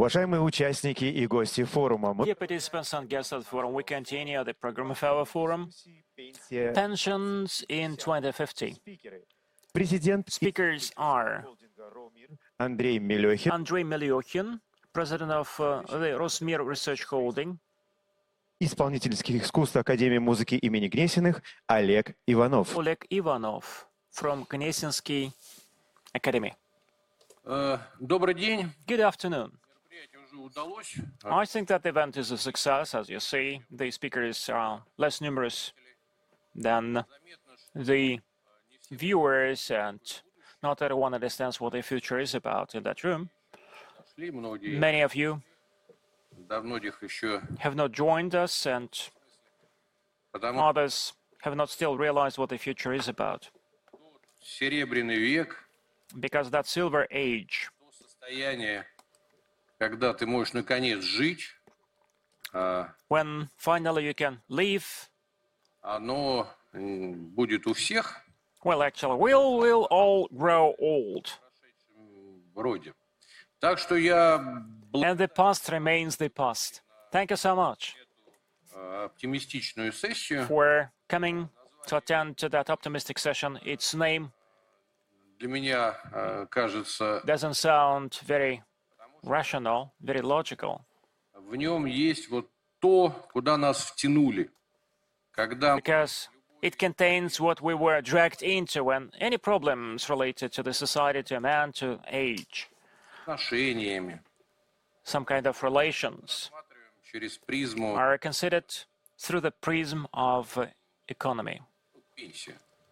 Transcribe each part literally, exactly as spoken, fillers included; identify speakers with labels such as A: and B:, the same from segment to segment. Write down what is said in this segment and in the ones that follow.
A: Уважаемые участники и гости форума, мы
B: Dear participants and guests of the forum, we continue the program of our forum, Pensions in twenty fifty.
A: президент
B: Speakers are
A: Андрей Мелехин,
B: Andrei Melyokhin, president of uh, the Rosmir Research Holding,
A: исполнительских искусств Академии музыки имени Гнесиных Олег Иванов.
B: Oleg Ivanov from Gnesinsky Academy.
C: Э, Добрый день.
B: Good afternoon.
C: Мероприятие уже удалось.
B: I think that the event is a success. As you see, the speakers are less numerous than the viewers, and not everyone understands what the future is about in that room.
C: Шли многие,
B: Many of you
C: до многих еще,
B: have not joined us, and
C: потому
B: others have not still realized what the future is about.
C: что Серебряный век,
B: Because that silver age,
C: то состояние, когда ты можешь наконец жить, а,
B: when finally you can leave,
C: оно м, будет у всех
B: well, actually, we'll, we'll all grow old.
C: вроде. Так что я
B: And the past remains the past. Thank you so much
C: э, оптимистичную сессию.
B: for coming to attend to that optimistic session. Its name
C: Для меня э, кажется,
B: doesn't sound very rational, very logical,
C: в нем есть вот то, куда нас втянули, когда
B: because it contains what we were dragged into when any problems related to the society, to man, to age,
C: отношениями,
B: some kind of relations,
C: рассматриваем через призму
B: are considered through the prism of uh, economy.
C: пенсии.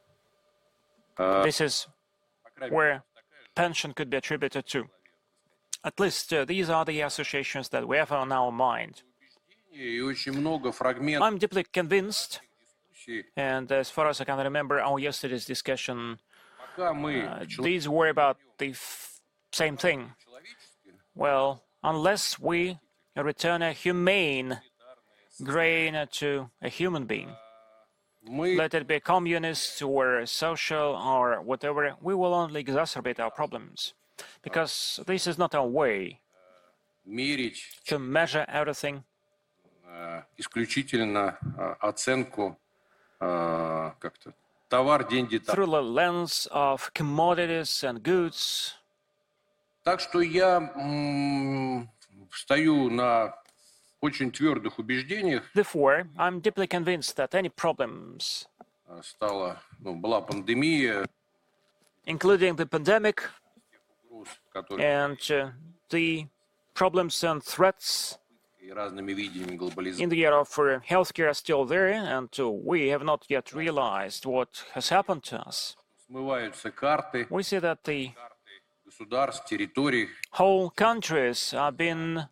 B: This is where pension could be attributed to. At least uh, these are the associations that we have on our mind.
C: И очень много фрагментов
B: I'm deeply convinced,
C: дискуссий,
B: and as far as I can remember our yesterday's discussion,
C: пока мы
B: uh,
C: человек
B: these were about the f- same thing.
C: человеческий,
B: Well, unless we return a humane grain to a human being,
C: мы
B: let it be communist or social or whatever, we will only exacerbate our problems. Because this is not our way
C: мерить
B: to measure everything
C: э, исключительно э, оценку э, как-то товар, деньги, товар.
B: through the lens of commodities and goods.
C: Так что я м, стою на очень твердых убеждениях.
B: Therefore, I'm deeply convinced that any problems,
C: Э, Стала, ну, была пандемия,
B: including the pandemic
C: угроз, которые
B: and uh, the problems and threats
C: и разными видениями глобализации.
B: in the area of uh, healthcare are still there, and uh, we have not yet realized what has happened to us.
C: Смываются карты,
B: We see that the
C: государств, территорий.
B: whole countries have been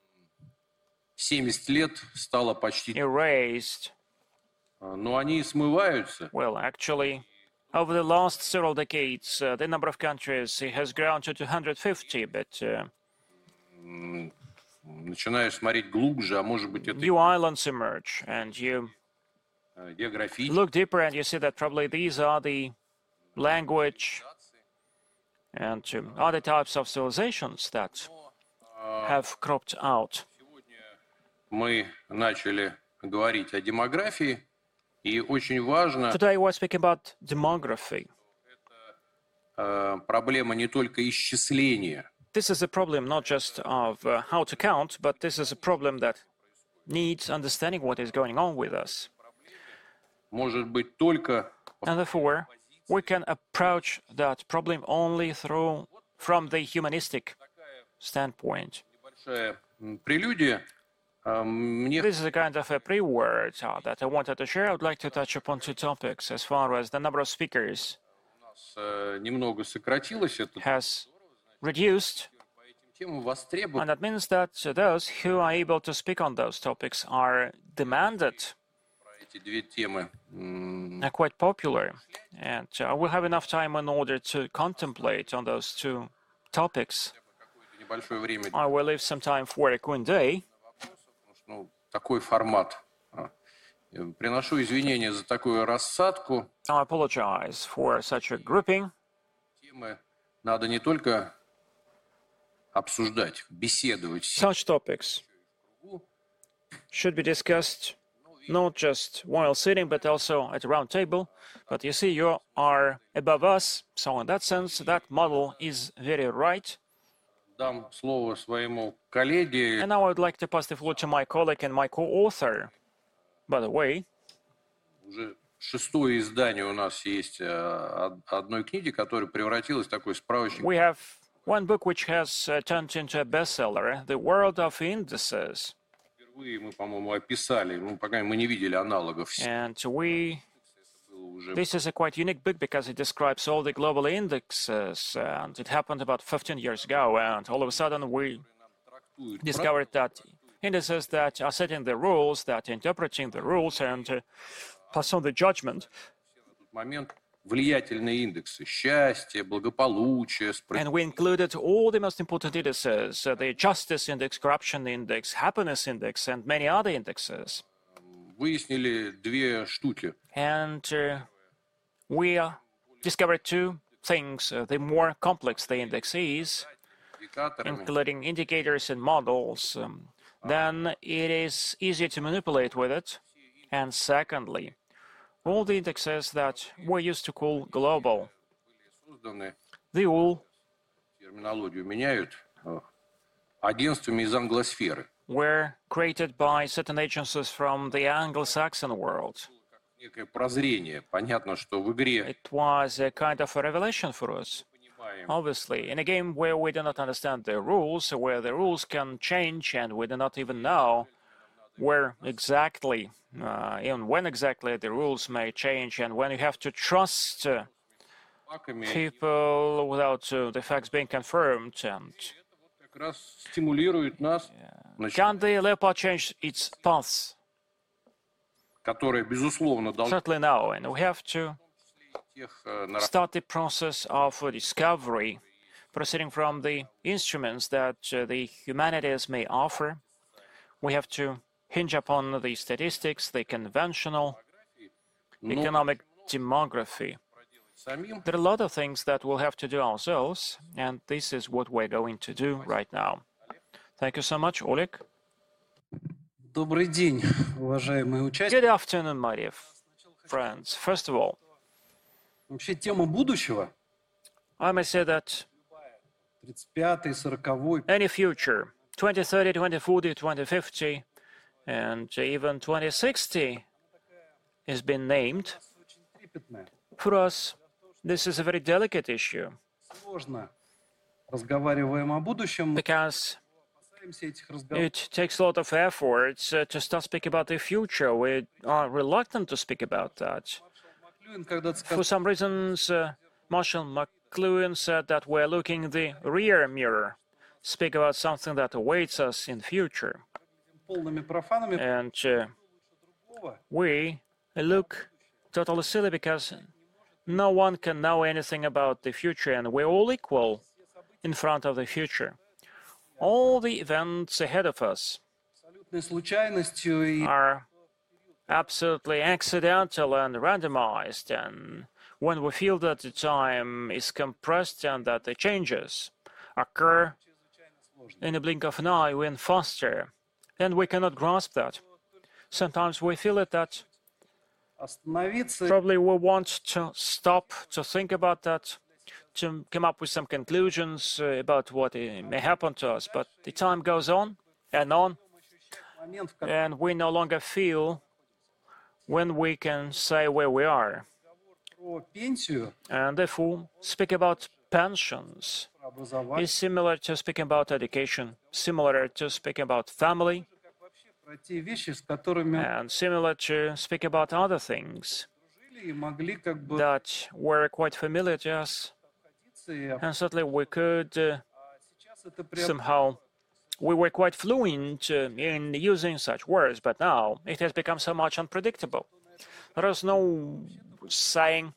C: семьдесят лет стало почти,
B: erased.
C: но они смываются.
B: Well, actually, over the last several decades, uh, the number of countries has grown to two hundred fifty, but uh,
C: М, Начинаешь смотреть глубже, а может быть это
B: new islands emerge, and you
C: э, географически.
B: look deeper and you see that probably these are the language and um, other types of civilizations that have cropped out.
C: Сегодня мы начали говорить о демографии, и очень важно,
B: Today we're speaking about demography.
C: э, проблема не только исчисления,
B: This is a problem not just of uh, how to count, but this is a problem that needs understanding what is going on with us.
C: может быть только
B: And therefore, we can approach that problem only through from the humanistic standpoint.
C: небольшая м, прелюдия. Э, Мне
B: This is a kind of a pre-word uh, that I wanted to share. I would like to touch upon two topics as far as the number of speakers
C: э, немного сократилось, это
B: has reduced,
C: по этим темам востребовано.
B: and that means that those who are able to speak on those topics are demanded,
C: Эти две темы. М,
B: are quite popular, and uh, we'll have enough time in order to contemplate on those two topics.
C: Какое-то небольшое время
B: I will leave some time for a Q and A.
C: вопросов, потому что ну, такой формат. А, э, Приношу извинения за такую рассадку.
B: I apologize for such a grouping.
C: Темы надо не только обсуждать, беседовать.
B: Such topics should be discussed not just while sitting, but also at a round table. But you see, you are above us, so in that sense, that model is very right.
C: Дам слово своему коллеге.
B: And now I would like to pass the floor to my colleague and my co-author. By the way,
C: Уже шестое издание у нас есть э, одной книги, которая превратилась в такой справочник.
B: we have one book which has uh, turned into a bestseller, The World of Indices.
C: Впервые мы, по-моему, описали, ну, пока мы не видели аналогов.
B: And we,
C: Было уже
B: this is a quite unique book because it describes all the global indexes, and it happened about fifteen years ago, and all of a sudden we
C: трактует
B: discovered that indices that are setting the rules, that interpreting the rules and uh, pass on the judgment.
C: в тот момент влиятельные индексы счастья, благополучия,
B: And we included all the most important indices, uh, the Justice Index, Corruption Index, Happiness Index, and many other indexes.
C: выяснили две штуки.
B: And uh, we uh, discovered two things. Uh, the more complex the index is,
C: Индикаторами
B: including indicators and models, um, then it is easier to manipulate with it. And secondly, all the indexes that we used to call global,
C: созданы,
B: they all
C: терминологию меняют, э, агентствами из англосферы.
B: were created by certain agencies from the Anglo-Saxon world.
C: Некое прозрение. Понятно, что в игре
B: It was a kind of a revelation for us.
C: понимаем,
B: Obviously, in a game where we do not understand the rules, where the rules can change and we do not even know where exactly, uh, even when exactly the rules may change, and when you have to trust uh,
C: факами,
B: people without uh, the facts being confirmed. And
C: как раз стимулирует нас, значит,
B: can the leopard change its path?
C: которые, безусловно, должны
B: Certainly no, and we have to
C: тех э, наработок,
B: start the process of uh, discovery, proceeding from the instruments that uh, the humanities may offer. We have to hinge upon the statistics, the conventional
C: но
B: economic demography.
C: самим.
B: There are a lot of things that we'll have to do ourselves, and this is what we're going to do right now. Thank you so much, Oleg.
D: Добрый день, уважаемые участники.
B: Good afternoon, my dear f- friends. First of all,
D: Вообще тема будущего,
B: I may say that
D: тридцать пятый, сороковой,
B: any future, twenty thirty, twenty forty, twenty fifty, and even twenty sixty has been named.
D: очень трепетная.
B: For us, this is a very delicate issue
D: Сложно. Разговариваем о будущем, мы
B: because
D: опасаемся этих разговоров.
B: it takes a lot of efforts uh, to start speaking about the future. We are reluctant to speak about that.
D: Маклюин когда-то
B: For
D: сказал,
B: some reasons, uh, Marshall McLuhan said that we're looking in the rear mirror, speak about something that awaits us in future.
D: полными профанами,
B: And uh,
D: другого.
B: we look totally silly because no one can know anything about the future, and we're all equal in front of the future. All the events ahead of us
D: Абсолютной случайностью и
B: are absolutely accidental and randomized, and when we feel that the time is compressed and that the changes occur in a blink of an eye, when faster, and we cannot grasp that. Sometimes we feel it that
D: остановиться,
B: probably we want to stop to think about that, to come up with some conclusions uh, about what uh, may happen to us, but the time goes on and on,
D: момент, в котором
B: and we no longer feel when we can say where we are.
D: про пенсию,
B: And therefore, speak about pensions
D: про образование,
B: is similar to speaking about education, similar to speaking about family,
D: как вообще про те вещи, с которыми
B: and similar to speak about other things
D: жили и могли как бы
B: that were quite familiar to us.
D: обходиться. И
B: And certainly we could uh,
D: а сейчас это прям
B: somehow, we were quite fluent uh, in using such words, but now it has become so much unpredictable. There is no saying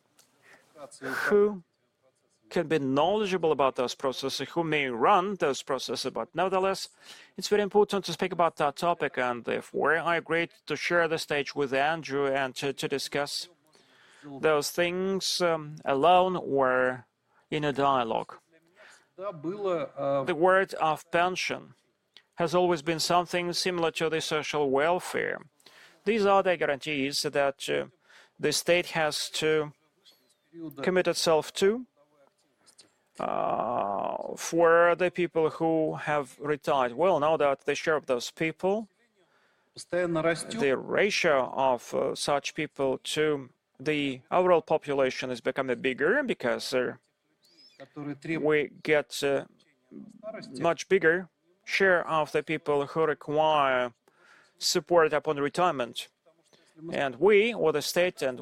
B: who can be knowledgeable about those processes, who may run those processes, but nevertheless, it's very important to speak about that topic, and therefore I agreed to share the stage with Andrew and to, to discuss those things um, alone or in a dialogue.
D: всегда было а,
B: The word of pension has always been something similar to the social welfare. These are the guarantees that uh, the state has to
D: периода
B: commit itself to uh, for the people who have retired. Well, now that the share of those people,
D: постоянно растет,
B: the ratio of uh, such people to the overall population is becoming bigger because uh,
D: которые требуют
B: we get uh,
D: старости,
B: much bigger share of the people who require support upon retirement. And we, or the state, and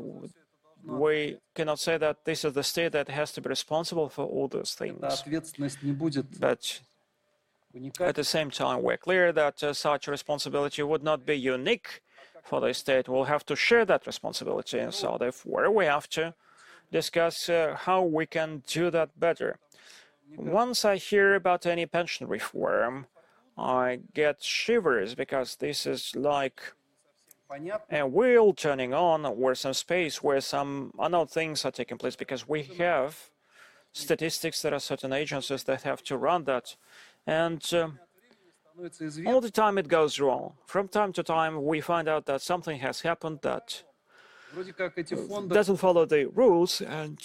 B: we cannot say that this is the state that has to be responsible for all those
D: эта
B: things.
D: ответственность не будет
B: But
D: уникальной.
B: at the same time, we're clear that uh, such responsibility would not be unique for the state. We'll have to share that responsibility. And so therefore, we have to discuss uh, how we can do that better. Once I hear about any pension reform, I get shivers because this is like
D: Понятно,
B: a wheel turning on where some space, where some unknown things are taking place because we have statistics, there are certain agencies that have to run that. And uh,
D: становится
B: all
D: известно,
B: the time it goes wrong. From time to time, we find out that something has happened that
D: вроде как эти фонды,
B: doesn't follow the rules, and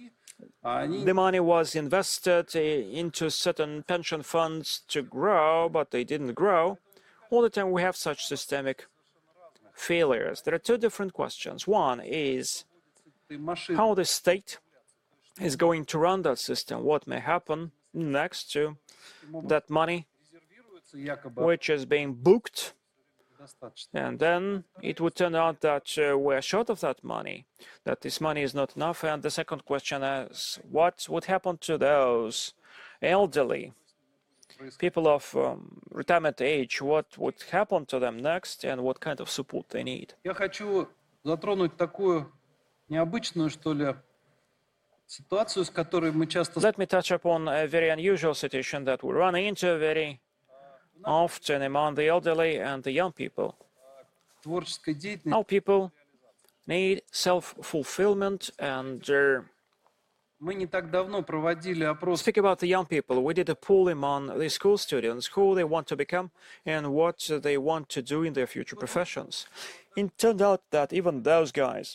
D: а они
B: the money was invested i- into certain pension funds to grow, but they didn't grow. All the time we have such systemic failures. There are two different questions. One is
D: этой машины
B: how the state is going to run that system, what may happen next to that money
D: резервируются якобы
B: which is being booked,
D: достаточно.
B: and then it would turn out that uh, we're short of that money, that this money is not enough. And the second question is, what would happen to those elderly people of um, retirement age? What would happen to them next, and what kind of support they need?
D: Я хочу затронуть такую необычную, что ли, ситуацию, с которой мы часто
B: Let me touch upon a very unusual situation that we run into very often among the elderly and the young people.
D: в творческой деятельности
B: Now people need self-fulfillment, and uh,
D: мы не так давно проводили опрос
B: speak about the young people. We did a poll among the school students, who they want to become and what they want to do in their future professions. It turned out that even those guys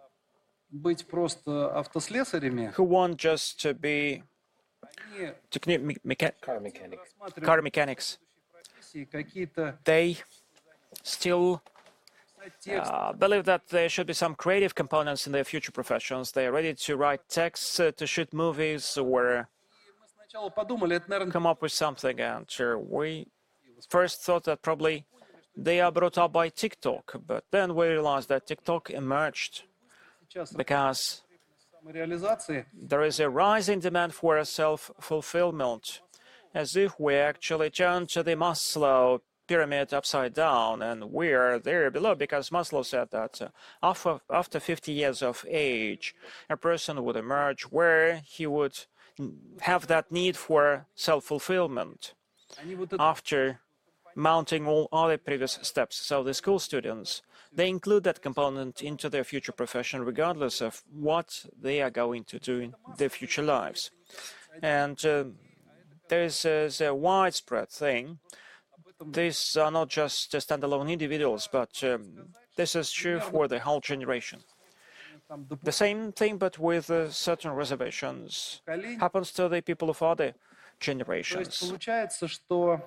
D: быть просто автослесарями,
B: who want just to be
D: они
B: techni- me- mecha-
E: Car mechanic.
D: рассматривают
B: car mechanics,
D: профессии какие-то
B: they still
D: писать тексты,
B: uh, believe that there should be some creative components in their future professions. They are ready to write texts, uh, to shoot movies, or
D: мы сначала подумали, это, наверное,
B: come up with something. And uh, we first thought that probably they are brought up by TikTok, but then we realized that TikTok emerged
D: сейчас
B: because
D: самореализации,
B: there is a rising demand for self-fulfillment, as if we actually turn to the Maslow pyramid upside down, and we are there below because Maslow said that uh, after, after fifty years of age, a person would emerge where he would have that need for self-fulfillment
D: они вот это
B: after mounting all other previous steps. So the school students, they include that component into their future profession regardless of what they are going to do in their future lives. And uh, there's uh, a widespread thing. These are not just uh, standalone individuals, but um, this is true for the whole generation.
D: там
B: The same thing, but with uh, certain reservations,
D: поколение.
B: happens to the people of other
D: То есть
B: generations.
D: получается, что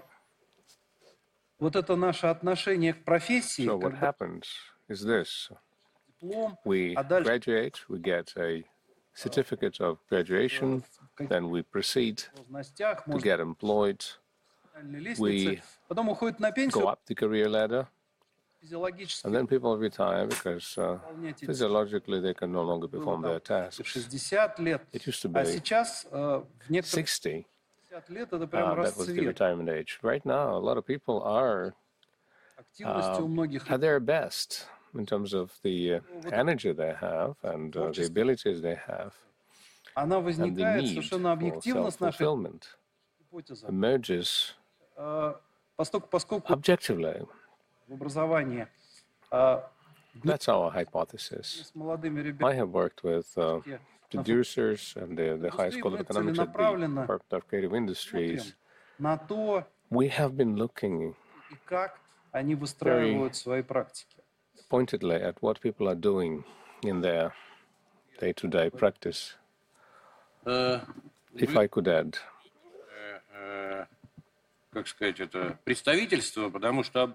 D: вот это наше отношение к профессии,
F: So what
D: как бы
F: happens is this.
D: диплом,
F: We
D: а дальше
F: graduate, we get a certificate of graduation, then we proceed
D: в должностях,
F: to
D: может,
F: get employed,
D: на лестнице,
F: we
D: потом уходит на
F: go
D: пенсию,
F: up the career ladder,
D: физиологически
F: and then people retire because uh,
D: выполнять эти
F: physiologically they can no longer
D: было
F: perform their
D: там
F: tasks.
D: шестьдесят лет,
F: It used to
D: а
F: be
D: сейчас э, в некоторых
F: sixty,
D: пятьдесят лет это прям
F: uh, that was the
D: расцвет.
F: retirement age. Right now, a lot of people are
D: Активности у
F: um,
D: многих
F: at their best in terms of the uh, energy they have and uh, the abilities they have,
D: она
F: and the
D: возникает
F: need
D: совершенно
F: for
D: объективно с нашей
F: self-fulfillment
D: гипотезой.
F: emerges
D: Э, Поскольку, поскольку
F: objectively.
D: в образовании э,
F: That's our hypothesis.
D: с молодыми
F: I
D: ребятами
F: have worked with uh, producers and the, the high school of economics at the Department of Creative Industries,
D: на то,
F: we have been looking
D: и как они выстраивают свои практики.
F: pointedly at what people are doing in their day-to-day practice.
C: Э,
F: If
C: вы,
F: I could add,
C: э, э, как сказать, это представительство, потому что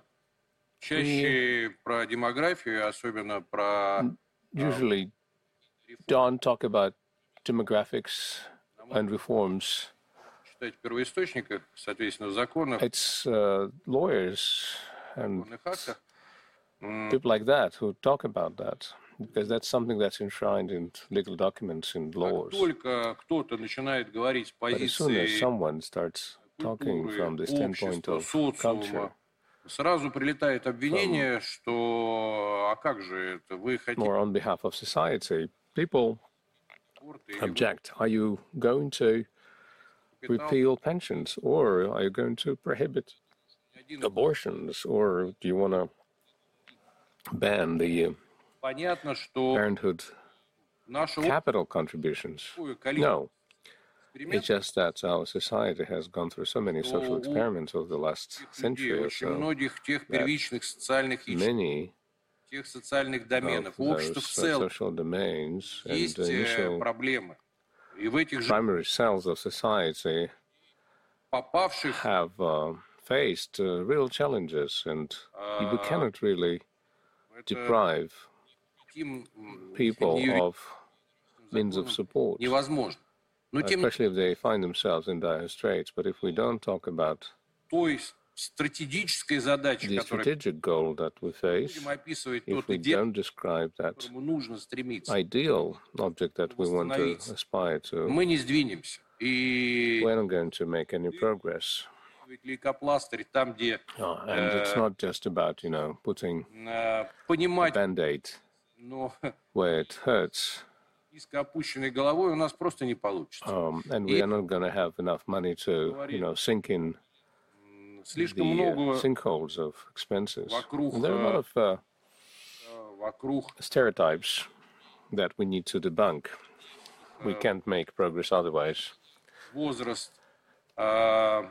C: чаще про демографию, особенно про
F: usually don't talk about demographics and reforms.
C: читать в первоисточниках, соответственно, в законах,
F: It's uh, lawyers and
C: законных актах. М,
F: people like that who talk about that, because that's something that's enshrined in legal documents and
C: Как
F: laws.
C: только кто-то начинает говорить с
F: But as soon as
C: позиции
F: someone starts talking
C: культуры,
F: from the standpoint
C: общества,
F: of culture,
C: социума, сразу прилетает обвинение, что а как же это, вы хотите
F: or on behalf of society, people
C: спорт или вы
F: object. Are you going to
C: капитал?
F: repeal pensions, or are you going to prohibit
C: Ни один-
F: abortions, or do you want to ban the uh,
C: Понятно, что
F: parenthood
C: наше
F: capital contributions?
C: общее количество
F: No, it's
C: экспериментов
F: just that our society has gone through so many social experiments over the last
C: людей,
F: century or
C: очень
F: so.
C: многих тех первичных социальных ячеек,
F: Many
C: тех социальных доменов,
F: of
C: общества
F: those
C: в
F: uh,
C: целом
F: social domains and
C: есть
F: the
C: э,
F: initial
C: проблемы. И в этих же
F: primary cells of society
C: попавших
F: have uh, faced uh, real challenges, and we cannot really
C: это
F: deprive
C: таким м,
F: people
C: юридическим
F: of means of
C: законом
F: support,
C: невозможно. Но тем не
F: especially if they find themselves in dire straits. But if we don't talk about
C: той стратегической задачи,
F: the
C: которую
F: strategic goal that we face,
C: будем описывать
F: if
C: тот
F: we
C: идеал,
F: don't describe
C: к
F: that
C: которому нужно стремиться,
F: ideal object that we want to
C: Восстановиться.
F: aspire to,
C: мы не сдвинемся. И
F: we're not going to make any progress.
C: лейкопластырь там, где
F: Oh, and it's
C: э,
F: not just about, you know, putting
C: э,
F: a
C: понимать,
F: band-aid
C: но
F: where it hurts,
C: низко опущенной головой у нас просто не получится.
F: um, and we are not going to have enough money to, you know, sink in
C: М, Слишком
F: the uh,
C: много
F: sinkholes of expenses.
C: вокруг,
F: And there are a lot
C: э,
F: of uh,
C: э, вокруг
F: stereotypes that we need to debunk. We can't make progress otherwise.
C: возраст э,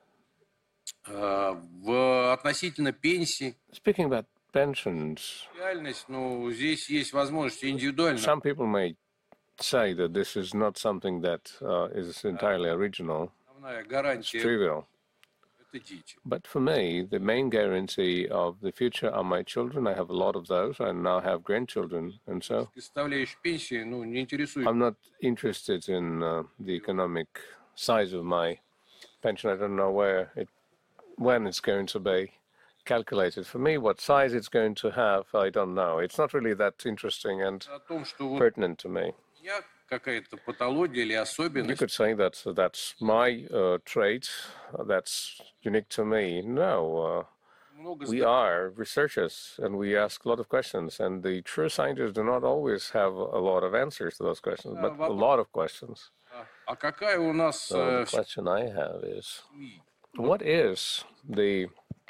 C: э, в относительно пенсии.
F: Speaking about pensions,
C: Реальность, ну, здесь есть возможность индивидуально.
F: some people may say that this is not something that uh, is entirely original.
C: Основная
F: It's
C: гарантия
F: trivial.
C: – это дети.
F: But for me, the main guarantee of the future are my children. I have a lot of those. I now have grandchildren. And so
C: Составляющая пенсии, ну, не интересует.
F: I'm not interested in uh, the economic size of my pension. I don't know where it, when it's going to be calculated. For me, what size it's going to have, I don't know. It's not really that interesting and
C: О том, что вот
F: pertinent to me.
C: у меня какая-то патология или
F: You
C: особенность,
F: could say that that's my uh, trait, uh, that's unique to me. No, uh,
C: много
F: we
C: зда-
F: are researchers and we ask a lot of questions, and the true scientists do not always have a lot of answers to those questions, but a lot of questions.
C: А какая у нас
F: So
C: э,
F: the question I have is,
C: семьи?
F: what is the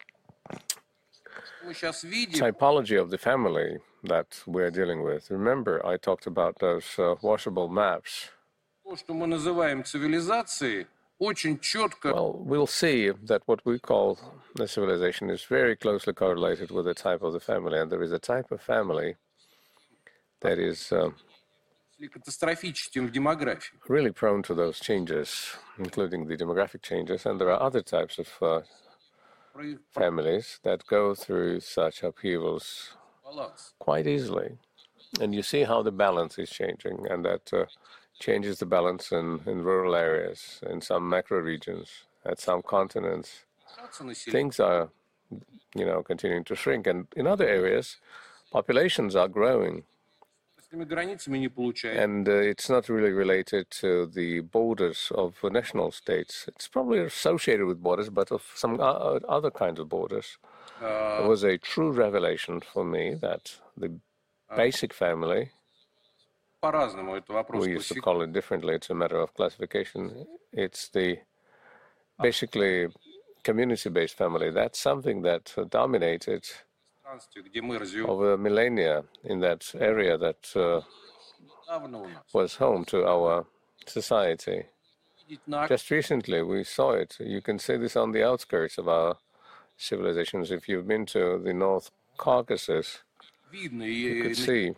C: Мы сейчас видим,
F: typology of the family that we're dealing with? Remember, I talked about those uh, washable maps.
C: то, что мы называем цивилизацией, очень четко
F: Well, we'll see that what we call the civilization is very closely correlated with the type of the family, and there is a type of family that is uh,
C: катастрофическим в демографии.
F: really prone to those changes, including the demographic changes, and there are other types of uh,
C: Про их
F: families that go through such upheavals
C: баланс.
F: quite easily. And you see how the balance is changing, and that uh, changes the balance in, in rural areas, in some macro regions, at some continents.
C: Снижаться население.
F: Things are, you know, continuing to shrink, and in other areas, populations are growing,
C: С этими границами не получается.
F: and uh, it's not really related to the borders of uh, national states. It's probably associated with borders, but of some uh, other kinds of borders. It was a true revelation for me that the basic family,
C: По-разному это вопрос
F: we used to
C: классификации.
F: call it differently, it's a matter of classification. It's the basically community-based family. That's something that uh, dominated
C: Где мы развиваем
F: over millennia in that area that uh, was home to our society. Just recently we saw it. You can see this on the outskirts of our civilizations. If you've been to the North Caucasus, you could see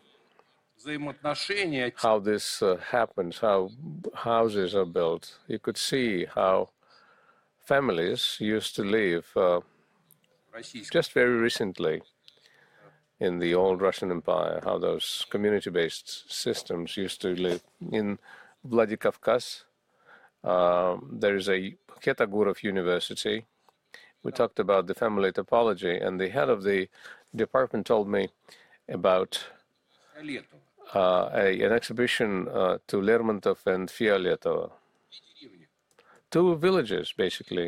F: how this uh, happens, how houses are built. You could see how families used to live uh, just very recently in the old Russian Empire, how those community-based systems used to live. In Vladikavkaz, uh, there is a Ketagurov University. We talked about the family topology, and the head of the department told me about uh, a, an exhibition uh, to Lermontov and Fioletova. Two villages, basically.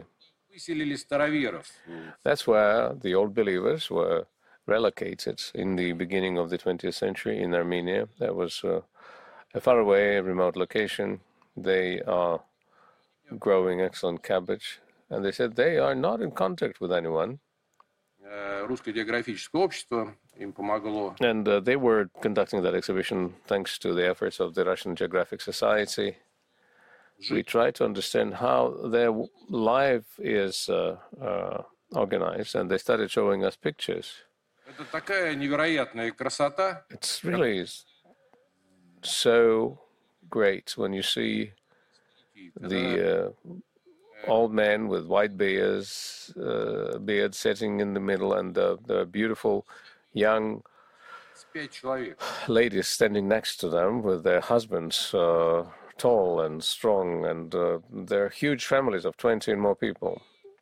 F: That's where the old believers were relocated in the beginning of the twentieth century in Armenia. That was uh, a faraway, remote location. They are growing excellent cabbage. And they said they are not in contact with anyone. And uh, they were conducting that exhibition thanks to the efforts of the Russian Geographic Society. We try to understand how their life is uh, uh, organized, and they started showing us pictures. It's really so great when you see the uh, old man with white beards, uh, beard sitting in the middle, and the, the beautiful young ladies standing next to them with their husbands, uh, tall and strong, and uh, they're huge families of twenty and more people.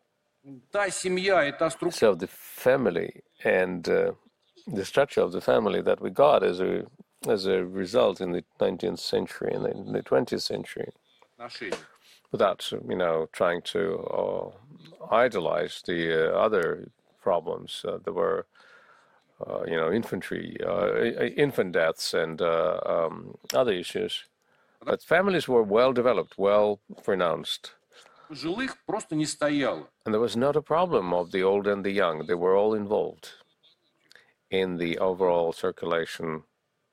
F: So the family and uh, the structure of the family that we got as a as a result in the nineteenth century and in the twentieth century, without you know trying to uh, idolize the uh, other problems, uh, there were uh, you know infantry, uh, infant deaths, and uh, um, other issues. But families were well developed, well pronounced. And there was not a problem of the old and the young. They were all involved in the overall circulation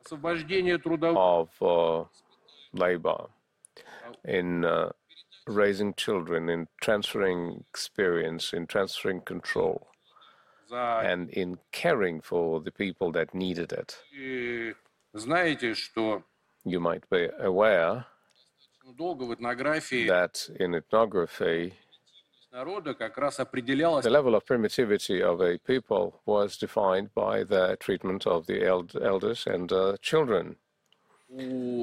F: of uh, labor, in uh, raising children, in transferring experience, in transferring control, and in caring for the people that needed it. You might be aware that in ethnography, the level of primitivity of a people was defined by the treatment of the eld elders and uh, children. The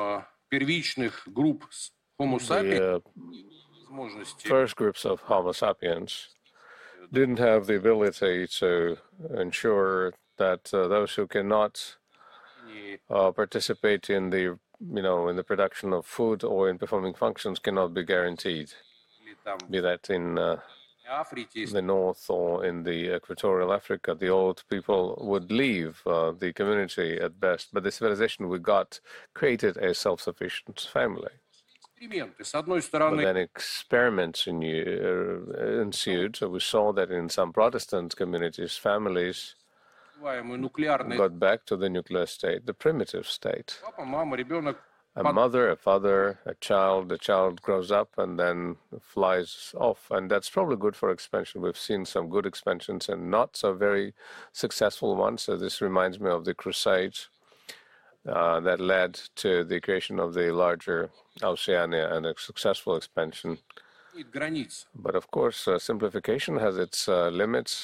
F: uh, first groups of Homo sapiens didn't have the ability to ensure that uh, those who cannot uh, participate in the you know, in the production of food or in performing functions cannot be guaranteed, be that in uh, the north or in the equatorial Africa. The old people would leave uh, the community at best, but the civilization we got created a self-sufficient family. But then experiments in, uh, ensued, so we saw that in some Protestant communities, families got back to the nuclear state, the primitive state. A mother, a father, a child, the child grows up and then flies off. And that's probably good for expansion. We've seen some good expansions and not so very successful ones. So this reminds me of the Crusades uh, that led to the creation of the larger Oceania and a successful expansion. But of course, uh, simplification has its uh, limits.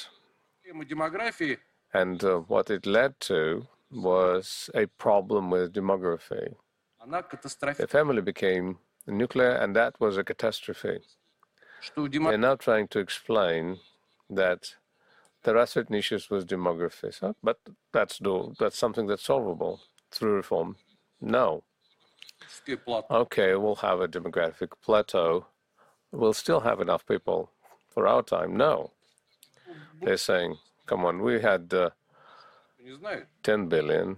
F: And uh, what it led to was a problem with demography. The family became nuclear, and that was a catastrophe. They're now trying to explain that there are certain issues with demography, so, but that's, do, that's something that's solvable through reform. No. Okay, we'll have a demographic plateau. We'll still have enough people for our time. No. They're saying, come on, we had uh, ten billion.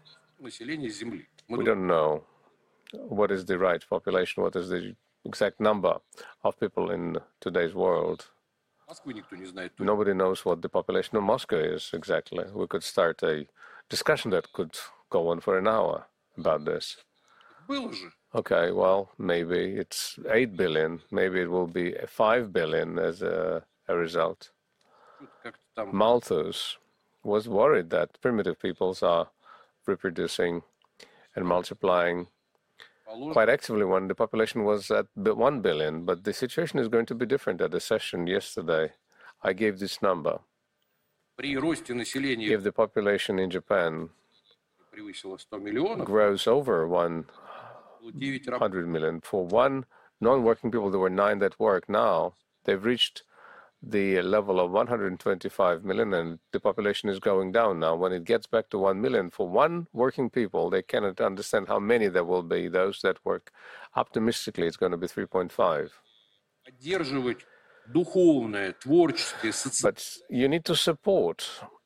F: We don't know what is the right population, what is the exact number of people in today's world. Nobody knows what the population of Moscow is exactly. We could start a discussion that could go on for an hour. about this.
C: Было же.
F: Okay, well, maybe it's eight billion. Maybe it will be five billion as a, a result.
C: Как-то там
F: Malthus was worried that primitive peoples are reproducing and multiplying
C: положено.
F: quite actively when the population was at bi- one billion. But the situation is going to be different. At the session yesterday, I gave this number.
C: При росте населения
F: If the population in Japan
C: превысило сто миллионов,
F: grows over one
C: было девять рабочих.
F: hundred million, for one non-working people, there were nine that work now, they've reached the level of one hundred twenty-five million, and the population is going down now. When it gets back to one million, for one working people, they cannot understand how many there will be. Those that work optimistically, it's going to be three point five.
C: Поддерживать духовное, творческое, социальное.
F: But you need to support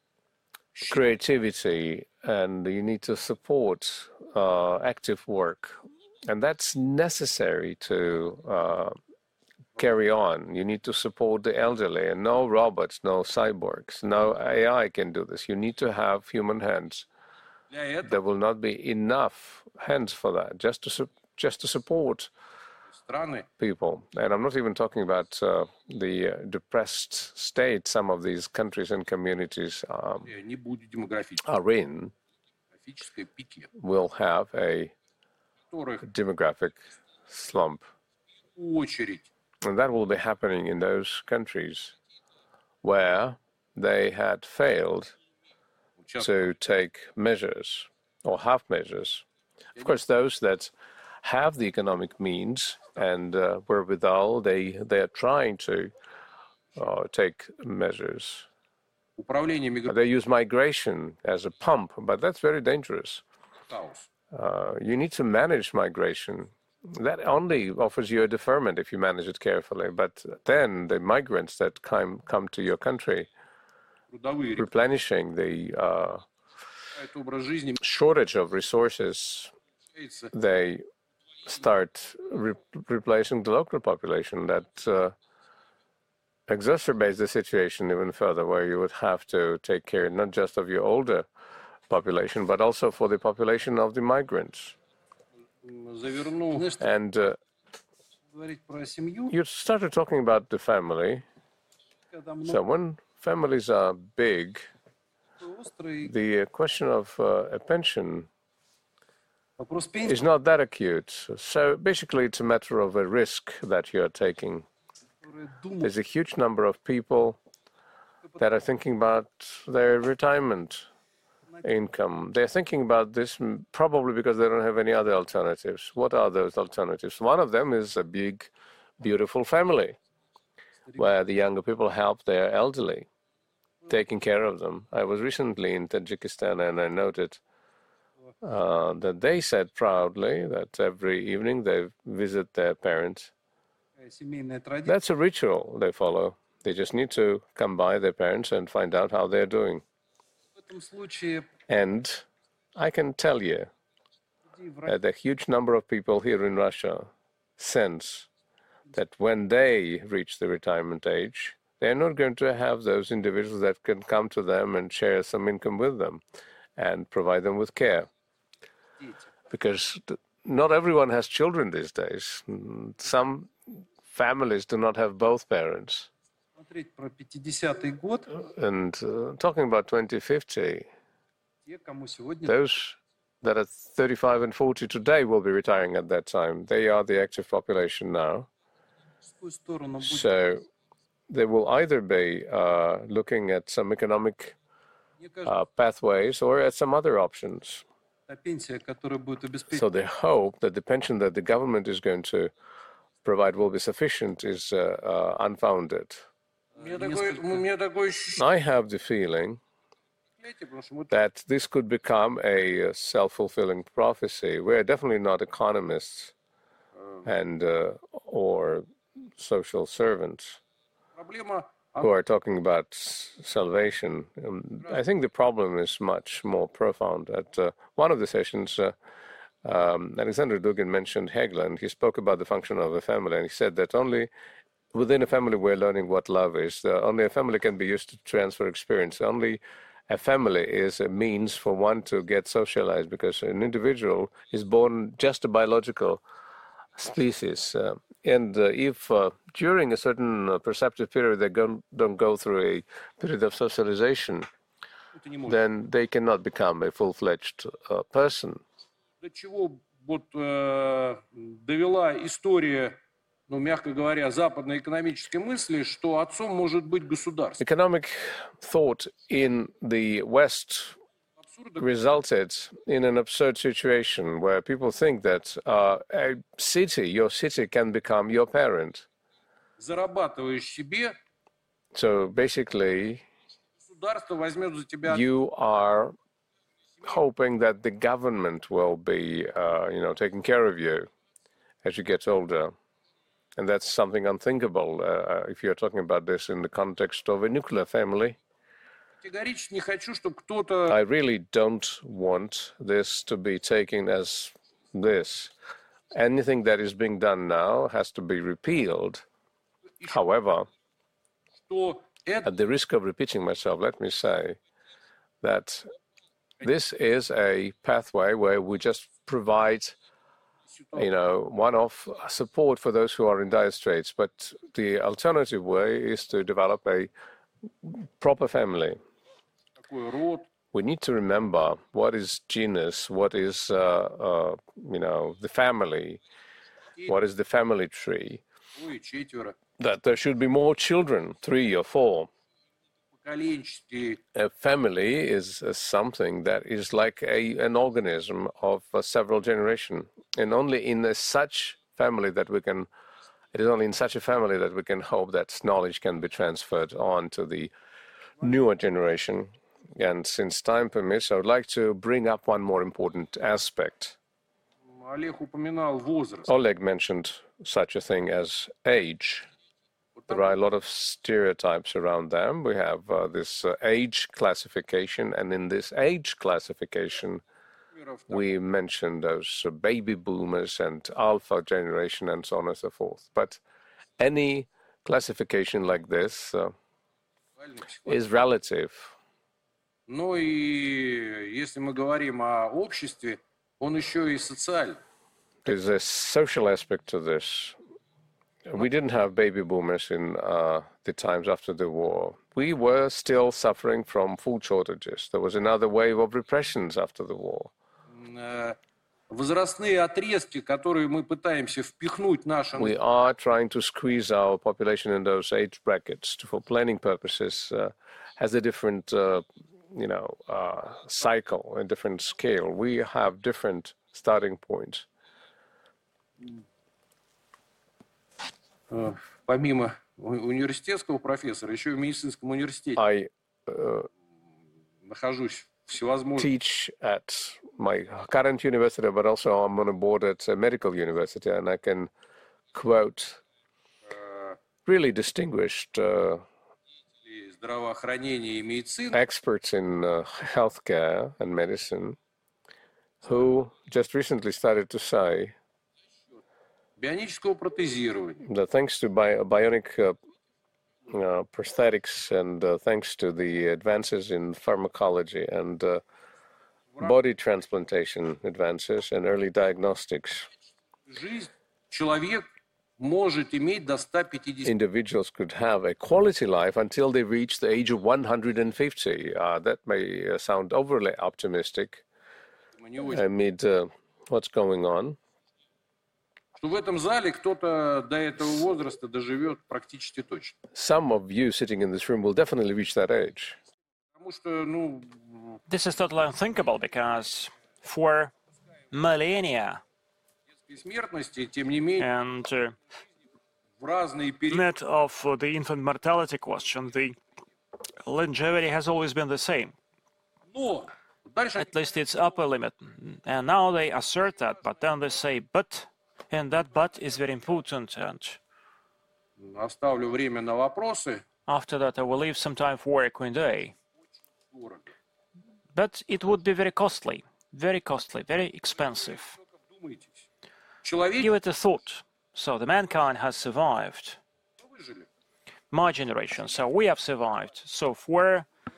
F: creativity, and you need to support uh, active work. And that's necessary to uh, carry on. You need to support the elderly, and no robots, no cyborgs, no A I can do this. You need to have human hands.
C: Для этого
F: There will not be enough hands for that, just to su- just to support
C: страны
F: people. And I'm not even talking about uh, the uh, depressed state some of these countries and communities um,
C: не будут демографические
F: are in,
C: пики,
F: will have a
C: которых
F: demographic slump.
C: в очередь
F: And that will be happening in those countries where they had failed
C: сейчас
F: to take measures or have measures. Of course, those that have the economic means and uh, wherewithal, they, they are trying to uh, take measures.
C: управление миграцией
F: They use migration as a pump, but that's very dangerous.
C: хаос.
F: Uh, you need to manage migration. That only offers you a deferment if you manage it carefully. But then the migrants that come, come to your country,
C: Трудовые
F: replenishing the uh,
C: это образ жизни
F: shortage of resources,
C: меняется.
F: they start re- replacing the local population. That uh, exacerbates the situation even further, where you would have to take care not just of your older population, but also for the population of the migrants.
C: Заверну
D: Знаешь,
F: And uh,
D: говорить про семью,
F: you started talking about the family.
D: когда много
F: So when families are big,
D: острый
F: the uh, question of uh, a pension
D: вопрос пенсии,
F: is not that acute. So basically, it's a matter of a risk that you're taking.
D: которые думают,
F: There's a huge number of people that are thinking about their retirement income. They're thinking about this mm, probably because they don't have any other alternatives. What are those alternatives? One of them is a big, beautiful family where the younger people help their elderly, taking care of them. I was recently in Tajikistan, and I noted uh, that they said proudly that every evening they visit their parents.
D: такая семейная традиция.
F: That's a ritual they follow. They just need to come by their parents and find out how they're doing.
D: В этом случае
F: And I can tell you
D: людей в России
F: that a huge number of people here in Russia sense that when they reach the retirement age, they're not going to have those individuals that can come to them and share some income with them and provide them with care.
D: дети.
F: Because th- not everyone has children these days. Mm, Some families do not have both parents.
D: Смотреть про пятидесятый год,
F: And uh, talking about twenty fifty,
D: те, кому сегодня
F: those that are thirty-five and forty today will be retiring at that time. They are the active population now.
D: в какую сторону будет
F: So they will either be uh, looking at some economic
D: мне кажется,
F: uh, pathways or at some other options.
D: та пенсия, которая будет обеспечена
F: So they hope that the pension that the government is going to provide will be sufficient is uh, uh, unfounded.
C: У меня такое, у меня такое ощущение,
F: I have the feeling
C: потому что мы
F: that this could become a uh, self-fulfilling prophecy. We're definitely not economists and uh, or social servants
C: проблема,
F: who are talking about s- salvation. Um, I think the problem is much more profound. At uh, one of the sessions, uh, um, Alexander Dugin mentioned Hegel, and he spoke about the function of a family, and he said that only within a family we're learning what love is. Uh, only a family can be used to transfer experience. Only a family is a means for one to get socialized, because an individual is born just a biological species. Uh, and uh, if uh, during a certain uh, perceptive period they go, don't go through a period of socialization, then they cannot become a full-fledged uh, person.
C: До чего вот э, довела история, ну, мягко говоря, западной экономической мысли, что отцом может быть государство.
F: Economic thought in the West resulted in an absurd situation where people think that uh, a city, your city, can become your parent.
C: Зарабатываешь себе,
F: So basically,
C: государство возьмет за тебя.
F: you are hoping that the government will be, uh, you know, taking care of you as you get older. And that's something unthinkable uh, if you're talking about this in the context of a nuclear family.
C: Категорически не хочу, чтобы кто-то.
F: I really don't want this to be taken as this. Anything that is being done now has to be repealed. However,
C: Что это
F: at the risk of repeating myself, let me say that this is a pathway where we just provide, you know, one-off support for those who are in dire straits. But the alternative way is to develop a proper family.
C: такой род,
F: We need to remember what is genus, what is, uh, uh, you know, the family, what is the family tree,
C: трое, четверо,
F: that there should be more children, three or four.
C: поколенческие.
F: A family is uh, something that is like a, an organism of uh, several generations. And only in a such family that we can, it is only in such a family that we can hope that knowledge can be transferred on to the newer generation. And since time permits, I would like to bring up one more important aspect.
C: Олег упоминал возраст.
F: Oleg mentioned such a thing as age. There are a lot of stereotypes around them. We have uh, this uh, age classification, and in this age classification, we mentioned those uh, baby boomers and alpha generation and so on and so forth. But any classification like this uh, is relative.
C: Но и если мы говорим о обществе, он еще и социальный.
F: There's a social aspect to this. We didn't have baby boomers in uh, the times after the war. We were still suffering from food shortages. There was another wave of repressions after the war.
C: Э, Возрастные отрезки, которые мы пытаемся впихнуть нашим.
F: We are trying to squeeze our population in those age brackets for planning purposes, uh, has a different, uh, you know, uh, cycle, a different scale. We have different starting points.
C: Э, Помимо у- университетского профессора, еще и в медицинском университете
F: I uh,
C: нахожусь всевозможных.
F: teach at my current university, but also I'm on a board at a medical university, and I can quote really distinguished uh,
C: И здравоохранения и медицины,
F: experts in uh, healthcare and medicine who just recently started to say
C: бионического протезирования,
F: that thanks to bi- bionic uh, uh, prosthetics and uh, thanks to the advances in pharmacology and uh, body transplantation advances and early diagnostics,
C: жизнь человек может иметь до ста пятидесяти.
F: individuals could have a quality life until they reach the age of one hundred fifty. Uh, that may uh, sound overly optimistic
C: Мы не очень-
F: amid uh, what's going on.
C: Что в этом зале кто-то до этого возраста доживет практически точно.
F: Some of you sitting in this room will definitely reach that age.
C: Потому что, ну,
B: This is totally unthinkable because for millennia
C: детской смертности, тем не менее,
B: and uh,
C: в разные периоды
B: net of uh, the infant mortality question, the longevity has always been the same.
C: Но дальше
B: At least its upper limit. And now they assert that, but then they say, but, and that but is very important. And
C: оставлю время на вопросы.
B: after that, I will leave some time for a Q and A.
C: Дорого.
B: But it would be very costly, very costly, very expensive.
C: Вдумайтесь. Человек
B: Give it a thought. So the mankind has survived.
C: выжили.
B: My generation, so we have survived. So for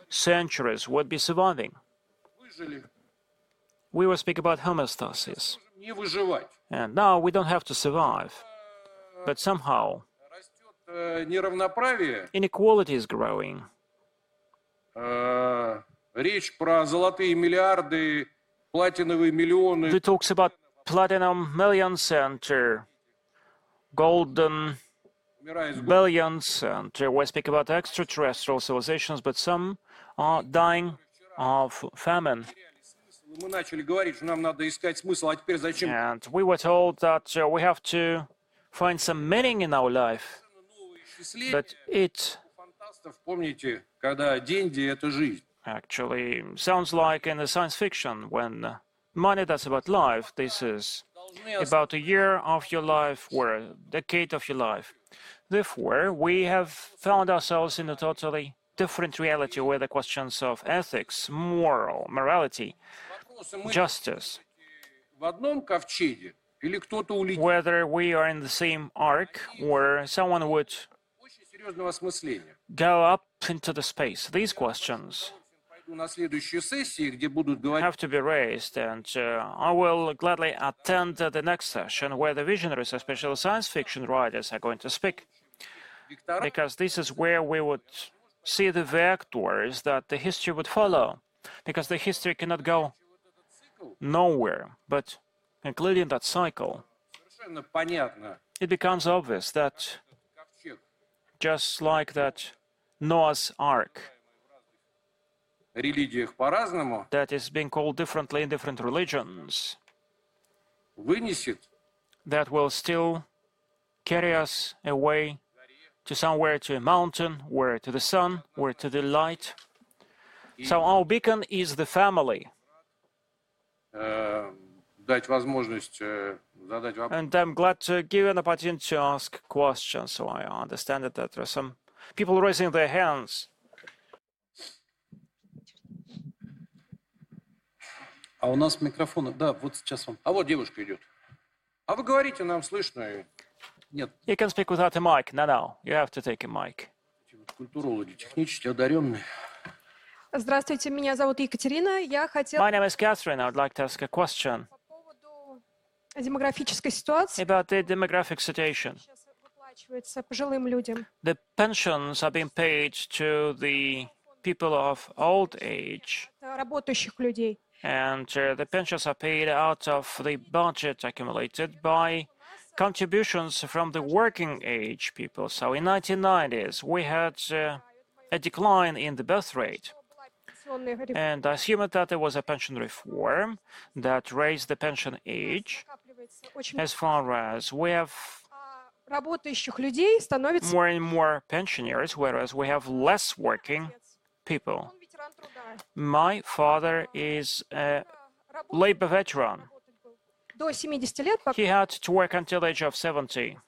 B: centuries would be surviving.
C: Выжили.
B: We will speak about homeostasis.
C: Не выживать.
B: And now we don't have to survive. But somehow,
C: Растет э, неравноправие.
B: inequality is growing.
C: Э, речь про золотые миллиарды, платиновые миллионы.
B: It talks about platinum millions and uh, golden
C: Умирая с голоду.
B: billions, and uh, we speak about extraterrestrial civilizations, but some are dying of famine.
C: Мы начали говорить, что нам надо искать смысл, а теперь зачем?
B: And we were told that uh, we have to find some meaning in our life.
C: Новые исследования
B: But it
C: фантастов, помните, когда деньги — это жизнь.
B: actually sounds like in the science fiction when uh, money, that's about life. This is
C: Должны
B: about a year of your life or a decade of your life. Therefore, we have found ourselves in a totally different reality where the questions of ethics, moral, morality,
C: вопросы, мы
B: justice,
C: в одном ковчеге или кто-то улетит.
B: whether we are in the same ark or someone would
C: Очень серьезного осмысления.
B: go up into the space. These questions
C: Пойду на следующую сессию, где будут говорить
B: have to be raised, and uh, I will gladly attend uh, the next session where the visionaries, especially science fiction writers, are going to speak,
C: вектора,
B: because this is where we would see the vectors that the history would follow, because the history cannot go nowhere, but including that cycle,
C: совершенно понятно.
B: it becomes obvious that
C: Ковчег
B: just like that Noah's Ark,
C: в религиях по-разному
B: that is being called differently in different religions,
C: вынесет
B: that will still carry us away to somewhere, to a mountain, or to the sun, or to the light. So our beacon is the family.
C: э, дать возможность э, задать вопрос.
B: And I'm glad to give an opportunity to ask questions. So I understand that there are some people raising their hands.
D: А у нас микрофоны. Да, вот сейчас вам.
C: А вот девушка идет. А вы говорите, нам слышно. и
D: Нет,
B: You can speak without a mic. No, no, you have to take a mic.
C: эти вот культурологи, технически одаренные.
E: Здравствуйте, меня зовут Екатерина. Я хотела
B: My name is Catherine. I would like to ask a question
E: по поводу демографической ситуации.
B: about the demographic situation.
E: Сейчас выплачивается пожилым людям.
B: The pensions are being paid to the people of old age,
E: Это работающих людей.
B: and uh, the pensions are paid out of the budget accumulated by contributions from the working age people. So in nineteen nineties, we had uh, a decline in the birth rate.
E: Была пенсионная реформа,
B: And I assume that there was a pension reform that raised the pension age
E: накапливается очень
B: as far as we have
E: а работающих людей становится
B: more and more pensioners, whereas we have less working people.
E: он ветеран труда.
B: My father is a labor veteran.
E: Работать был до семидесяти лет, пока
B: He had to work until the age of seventy,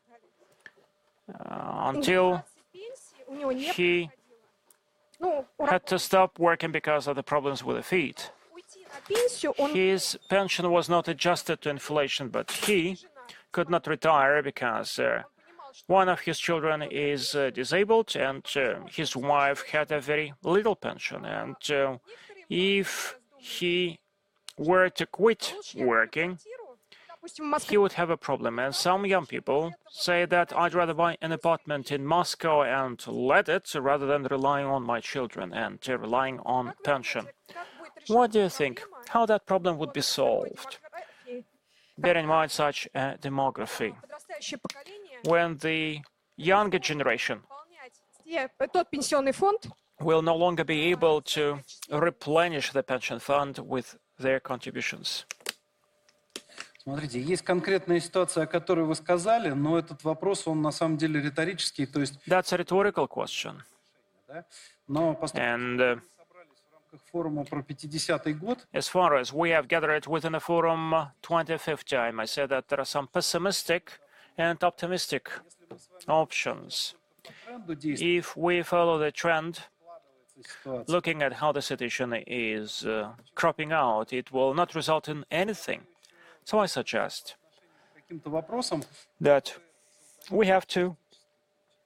B: uh, until
E: индексации пенсии у него не
B: he
E: проходило. Ну, у
B: had to
E: рабочих
B: stop working because of the problems with the feet.
E: уйти на пенсию он
B: His pension was not adjusted to inflation, but he could not retire because uh,
E: понимал, что
B: one of his children is uh, disabled and uh, his wife had a very little pension. And uh, if he were to quit working,
E: квартиру, допустим, в Москве
B: he would have a problem. And some young people say that I'd rather buy an apartment in Moscow and let it rather than relying on my children and uh, relying on pension.
E: как будет
B: What
E: решаться
B: do you think? How that problem would be solved?
E: демографии?
B: Bear in mind such a demography.
E: Подрастающее поколение
B: When the younger generation
E: пополнять те- тот пенсионный фонд,
B: will no longer be able to replenish the pension fund with their contributions.
D: смотрите, есть конкретная ситуация, о которой вы сказали, но этот вопрос, он на самом деле риторический, то есть,
B: That's a rhetorical question.
D: да, но поскольку
B: And uh,
D: мы собрались в рамках форума про пятидесятый год,
B: as far as we have gathered within the forum uh, twenty fifty, I might say that there are some pessimistic and optimistic options.
D: по тренду действует
B: If we follow the trend,
D: ситуация.
B: looking at how the situation is uh, cropping out, it will not result in anything. So I suggest
D: Каким-то вопросом
B: that we have to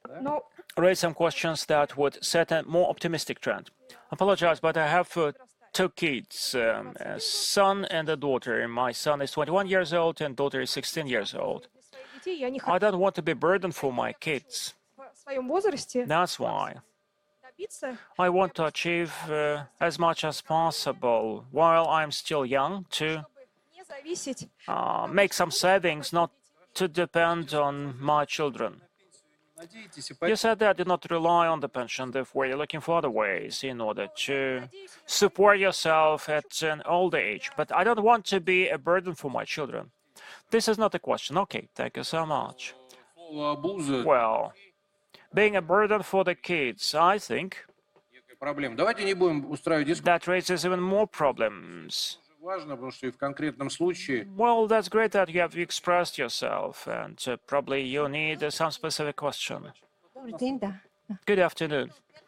E: Но
B: raise some questions that would set a more optimistic trend. Apologize, but I have uh, two kids, um, a son and a daughter. My son is twenty-one years old and daughter is sixteen years old.
E: детей я не
B: I don't want to be burden for my kids.
E: в своем возрасте
B: That's why
E: добиться,
B: I want to achieve uh, as much as possible while I'm still young to
E: не зависеть.
B: uh, make some savings, not to depend on my children.
D: Надеетесь и
B: You said that do not rely on the pension, therefore you're looking for other ways in order to support yourself at an older age. But I don't want to be a burden for my children. This is not a question. Okay, thank you so much.
C: Слово абуза
B: Well, being a burden for the kids, I think
C: проблема. Давайте не будем устраивать дискуссию.
B: that raises even more problems.
C: Важно, потому что и в конкретном случае
B: Well, that's great that you have expressed yourself, and uh, probably you need uh, some specific question.
G: Добрый день, да.
B: Good afternoon.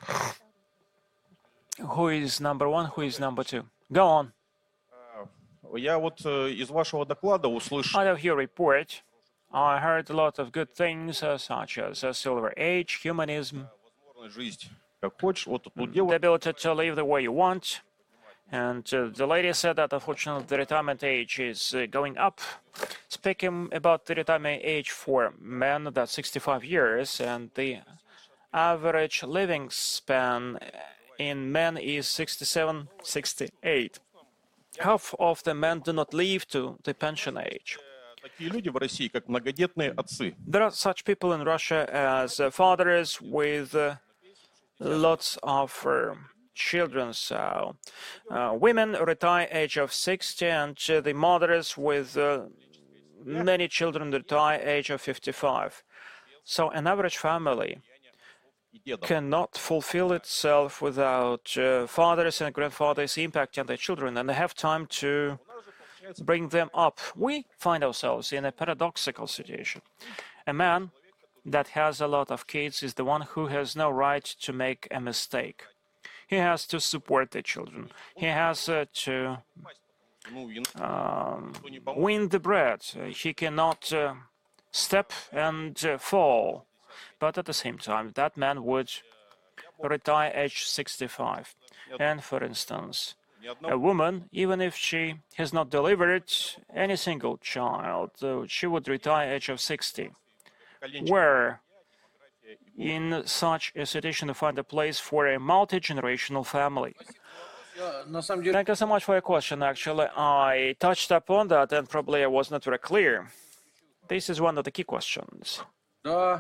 B: Who is number one? Who is number two? Go on.
H: Я вот э, из вашего доклада услышал,
B: Out of your report, I heard a lot of good things, uh, such as a silver age, humanism,
H: возможность жизнь как хочешь. Вот тут
B: the
H: девушка
B: ability to live the way you want. And uh, the lady said that unfortunately the retirement age is uh, going up. Speaking about the retirement age for men, that's sixty-five years, and the average living span in men is sixty-seven, sixty-eight. Half of the men do not live to the pension age.
H: такие люди в России, как многодетные отцы.
B: There are such people in Russia as uh, fathers with uh, lots of uh, children. So uh, women retire age of sixty, and uh, the mothers with uh, many children retire age of fifty-five. So an average family
H: И дедов.
B: cannot fulfill itself without uh, fathers and grandfathers impacting their children, and they have time to bring them up. We find ourselves in a paradoxical situation. A man that has a lot of kids is the one who has no right to make a mistake. He has to support the children. He has uh, to
H: Ну, и
B: um,
H: никто не поможет.
B: win the bread. Uh, He cannot uh, step and uh, fall. But at the same time, that man would retire age sixty-five. And for instance,
H: Ни
B: a
H: одного
B: woman, even if she has not delivered any single child, uh, she would retire age of sixty.
H: коленчика
B: Where in such a situation to find a place for a multi-generational family?
C: я, на самом деле
B: Thank you so much for your question. Actually, I touched upon that and probably I was not very clear. This is one of the key questions.
C: да,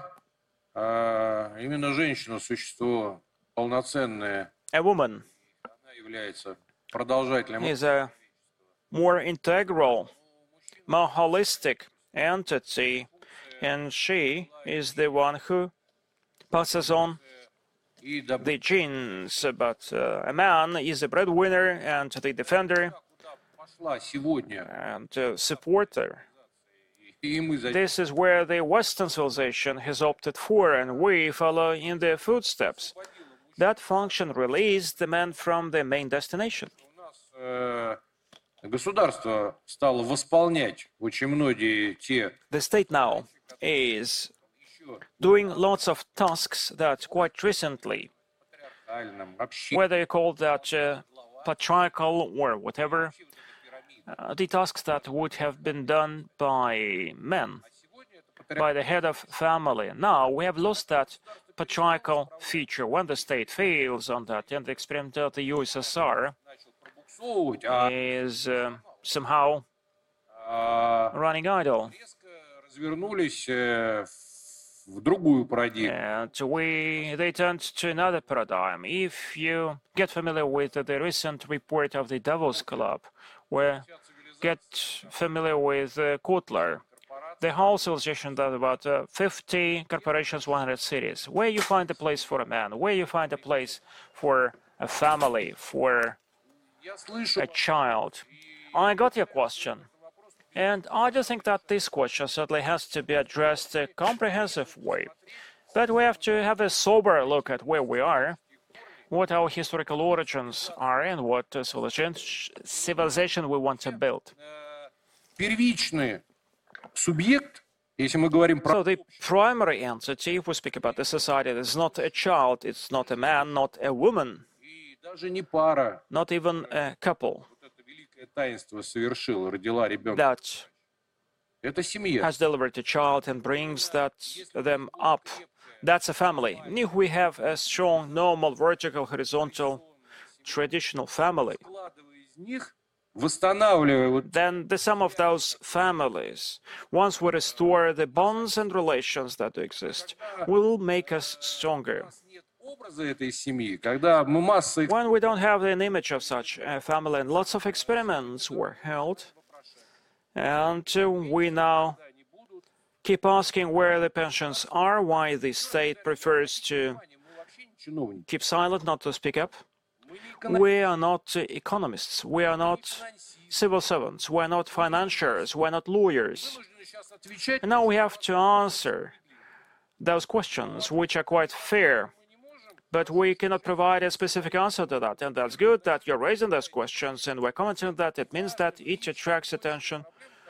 C: а, именно женщина существо полноценное,
B: A woman
C: она является продолжателем.
B: is a more integral, more holistic entity, and she is the one who passes on
C: И да,
B: the genes. But uh, a man is a breadwinner and the defender
C: пошла сегодня,
B: and uh, supporter.
C: и мы за
B: This is where the Western civilization has opted for, and we follow in their footsteps. That function released the man from the main destination.
C: У нас э, государство стало восполнять очень многие те
B: The state now is
C: еще
B: doing lots of tasks that quite recently,
C: патриархальном общении.
B: whether you call that uh, patriarchal or whatever, uh, the tasks that would have been done by men, by the head of family. Now we have lost that patriarchal feature when the state fails on that, and the experiment of the U S S R
C: Буксовывать, а,
B: is uh, somehow
C: а,
B: running idle.
C: резко развернулись э, в другую парадигму.
B: And we, they turned to another paradigm. If you get familiar with the recent report of the Davos Club, where get familiar with uh, Kotler, the whole civilization does about uh, fifty corporations, one hundred cities. Where you find a place for a man, where you find a place for a family, for
C: Я слышу,
B: a child. I got your question. And I do think that this question certainly has to be addressed a comprehensive way. But we have to have a sober look at where we are, what our historical origins are, and what uh, civilization, civilization we want to build.
C: первичный субъект Если мы говорим про
B: So the primary entity, if we speak about the society, is not a child, it's not a man, not a woman,
C: и даже не пара,
B: not even a couple
C: вот это великое таинство совершила, родила ребенка.
B: that
C: Это семья.
B: has delivered a child and brings that them up. That's a family. If we have a strong, normal, vertical, horizontal, traditional family,
C: Складывая из них, восстанавливая вот
B: then the sum of those families, once we restore the bonds and relations that exist, will make us stronger.
C: нет образа этой семьи, когда мы массой
B: When we don't have an image of such a family, and lots of experiments were held, and uh, we now keep asking where the pensions are, why the state prefers to
C: мы вообще не чиновники.
B: keep silent, not to speak up.
C: Мы не экономисты.
B: We are not uh, economists, we are not civil servants, we are not financiers, we are not lawyers.
C: Вынуждены сейчас отвечать.
B: And now we have to answer those questions, which are quite fair, but we cannot provide a specific answer to that. And that's good that you're raising those questions and we're commenting on that. It means that it attracts attention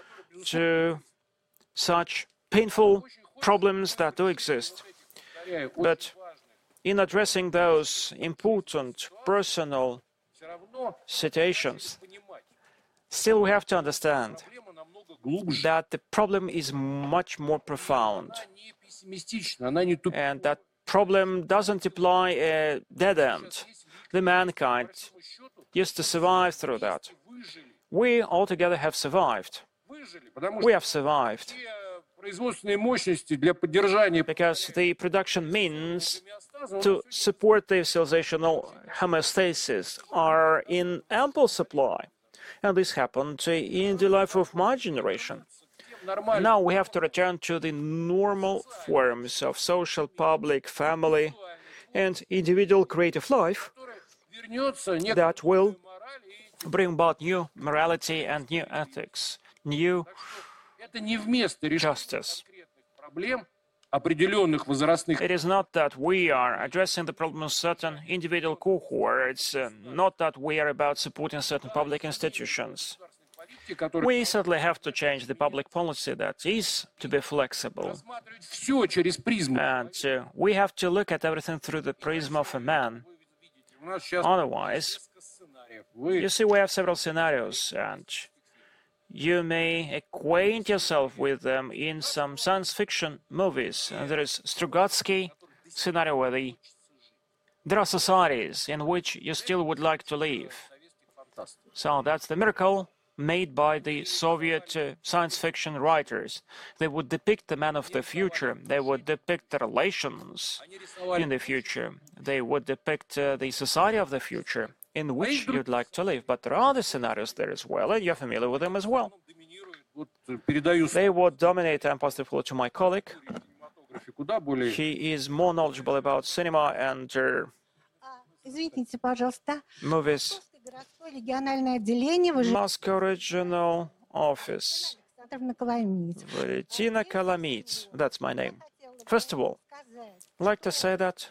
B: to such painful problems that do exist.
C: Повторяю, очень
B: But
C: важно.
B: in addressing those important personal
C: Все равно
B: situations,
C: понимать,
B: still we have to understand
C: проблема намного глубже.
B: that the problem is much more profound,
C: Она не пессимистична, она не тупая.
B: and that problem doesn't imply a dead end. The mankind used to survive through that.
C: Выжили,
B: We altogether have survived.
C: выжили, потому
B: We
C: что
B: have survived
C: те производственные мощности для поддержания
B: because the production means
C: гомеостаза,
B: to support the civilizational homeostasis are in ample supply. And this happened in the life of my generation.
C: нормально.
B: Now we have to return to the normal forms of social, public, family, and individual creative life
C: Вернется некая
B: that will
C: мораль, и
B: bring about new morality and new ethics, new
C: это не вместо решения
B: justice.
C: конкретных проблем определенных возрастных.
B: It is not that we are addressing the problem of certain individual cohorts, uh, not that we are about supporting certain public institutions.
C: политики, которые
B: We certainly have to change the public policy that is to be flexible.
C: рассматривать все через призму.
B: And uh, we have to look at everything through the prism of a man.
C: У нас сейчас
B: Otherwise,
C: несколько сценариев. Вы
B: you see, we have several scenarios, and you may acquaint yourself with them in some science fiction movies. And there is Strugatsky scenario where the, there are societies in which you still would like to live.
C: фантасты.
B: So that's the miracle made by the Soviet uh, science fiction writers. They would depict the man of the future. They would depict the relations
C: Они рисовали
B: in the future. They would depict uh, the society of the future in which you'd like to live. But there are other scenarios there as well, and you're familiar with them as well.
C: доминируют. Вот э, передаю
B: They would dominate and pass the floor to my colleague.
C: кинематографе куда более
B: He is more knowledgeable about cinema and uh,
G: Извините, пожалуйста.
B: movies.
G: Городское региональное отделение вы же
B: Moscow Regional Office.
G: Александровна Коломиец.
B: Valentina Kalamits. That's my name. First of all, I'd like to say that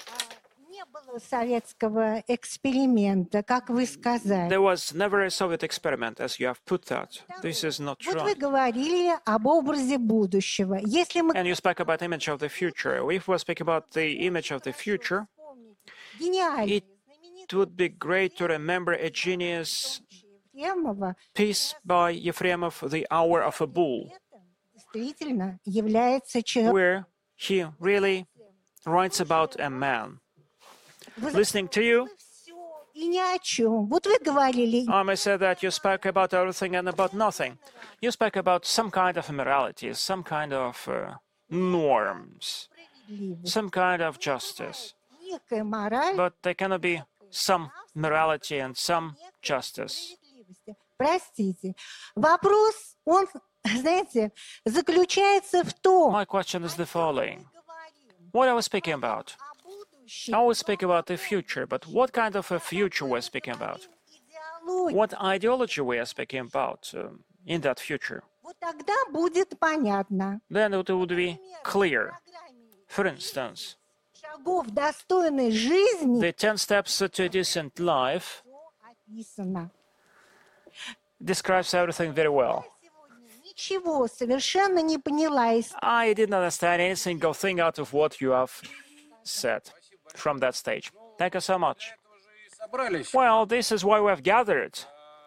G: Не было советского эксперимента, как вы сказали.
B: there was never a Soviet experiment, as you have put that. This is not
G: Вот вы
B: right.
G: говорили об образе будущего. Если мы
B: And you spoke about image of the future. If we speak about the image of the future,
G: гениальный,
B: it it would be great to remember a genius
G: Ефремова,
B: piece by Yefremov, The Hour of a Bull,
G: действительно является человеком.
B: where he really writes about a man.
G: Вы
B: Listening to you,
G: всё и ни о чем. Вот вы говорили,
B: I may say that you spoke about everything and about nothing. You spoke about some kind of morality, some kind of uh, norms,
G: справедливость,
B: some kind of justice.
G: некая мораль,
B: But there cannot be some morality and some justice.
G: справедливости. Простите. Вопрос, он, знаете, заключается в том,
B: My question is the following. What are we speaking about?
G: о будущем,
B: I will speak about the future, but what kind of a future we're speaking about?
G: идеологии.
B: What ideology we are speaking about um, in that future?
G: Вот тогда будет понятно.
B: Then it would be clear.
G: В программе
B: For instance,
G: шагов достойной жизни
B: the ten steps to a decent life
G: всё описано.
B: describes everything very well.
G: Сегодня ничего совершенно не поняла из
B: I didn't understand any single thing out of what you have said from that stage. Thank you so much.
C: Собрались
B: Well, this is why we have gathered.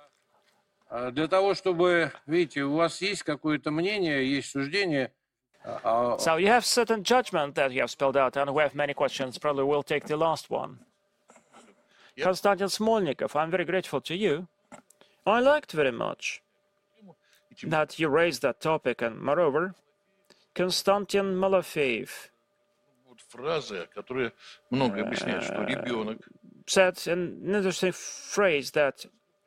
C: а, для того, чтобы, видите, у вас есть какое-то мнение, есть суждение. а, а,
B: So you have certain judgment that you have spelled out, and we have many questions. Probably we'll take the last one. Konstantin Smolnikov, I'm very grateful to you. I liked very much that you raised that topic, and moreover, Konstantin Malofeev
I: Вот фразы, которые много объясняют, что ребенок
B: said an interesting phrase that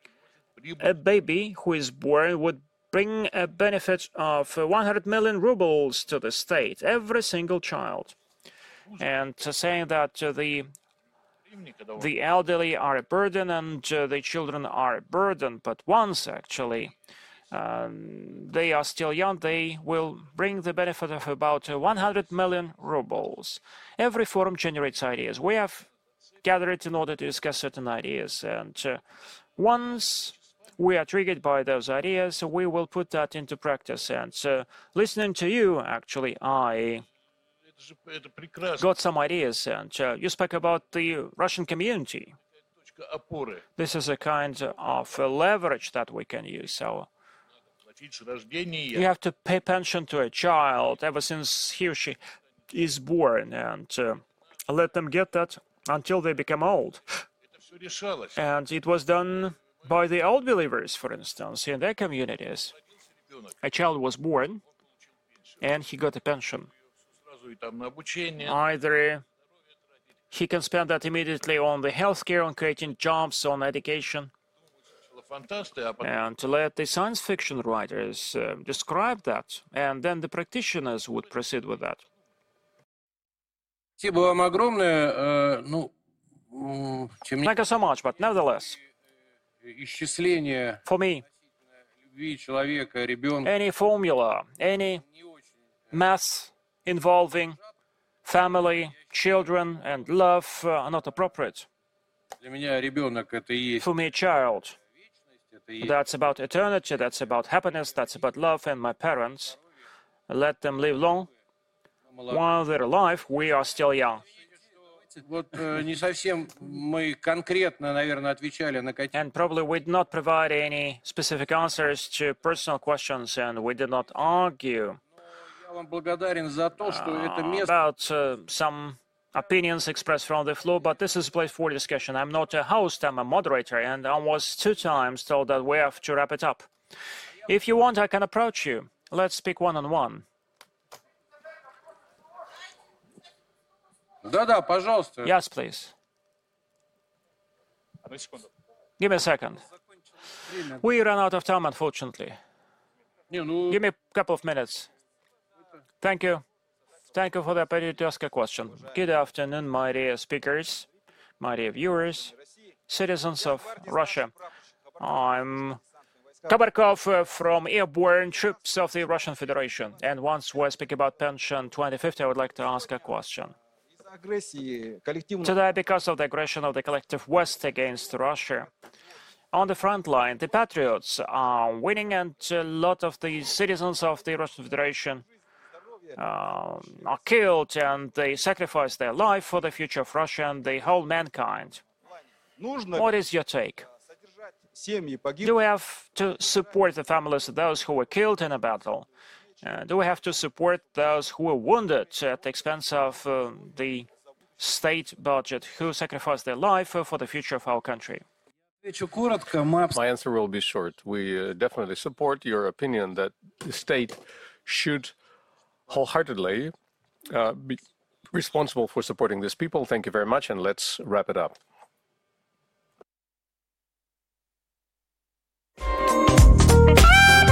B: a baby who is born would bring a benefit of one hundred million rubles to the state, every single child. And uh, saying that uh, the the elderly are a burden and uh, the children are a burden, but once actually um, they are still young, they will bring the benefit of about uh, one hundred million rubles. Every forum generates ideas. We have gathered in order to discuss certain ideas, and uh, once we are triggered by those ideas, we will put that into practice. And uh, listening to you, actually, I
I: это же это прекрасно,
B: got some ideas. And uh, you spoke about the Russian community.
I: точка опоры.
B: This is a kind of uh, leverage that we can use. So
I: Платить с рождения.
B: you have to pay pension to a child ever since he or she is born, and uh, let them get that until they become old.
I: Это все решалось.
B: And it was done by the old believers, for instance, in their communities.
I: Ребенок
B: A child was born, and he got a pension.
I: сразу и там на обучение.
B: Either he can spend that immediately on the healthcare, on creating jobs, on education,
I: Сначала фантасты, а потом
B: and to let the science fiction writers uh, describe that, and then the practitioners would proceed with that.
C: Спасибо вам огромное. э, Ну, м, тем не
B: Thank you so much, but nevertheless,
C: менее, исчисление
B: for me,
C: любви человека, ребенка
B: any formula, any math involving family, children, and love uh, are not appropriate.
C: для меня ребенок это и есть
B: For me, child,
C: вечность, это и есть
B: that's about eternity, that's about happiness, that's about love, and my parents, let them live long.
C: молодой.
B: While they're alive, we are still young.
C: Вот э, не совсем мы конкретно, наверное, отвечали на какие
B: And probably we did not provide any specific answers to personal questions, and we did not argue
C: Я вам благодарен за то, что это
B: uh,
C: место
B: about uh, some opinions expressed from the floor, but this is a place for discussion. I'm not a host, I'm a moderator, and I was two times told that we have to wrap it up. If you want, I can approach you. Let's speak one-on-one.
C: Да-да, пожалуйста.
B: Yes, please.
I: одну секунду.
B: Give me a second. We ran out of time, unfortunately.
C: Не, ну,
B: Give me a couple of minutes. Thank you. Thank you for the opportunity to ask a question. Good afternoon, my dear speakers, my dear viewers, citizens of Russia. I'm Kabarkov uh, from Airborne Troops of the Russian Federation. And once we speak about pension twenty fifty, I would like to ask a question. Today, because of the aggression of the collective West against Russia, on the front line, the patriots are winning, and a lot of the citizens of the Russian Federation uh, are killed, and they sacrifice their life for the future of Russia and the whole mankind. What is your take? Do we have to support the families of those who were killed in a battle? Uh, do we have to support those who were wounded at the expense of uh, the state budget, who sacrificed their life uh, for the future of our country?
D: Отвечу коротко. Мы
F: My answer will be short. We uh, definitely support your opinion that the state should wholeheartedly uh, be responsible for supporting these people. Thank you very much, and let's wrap it up.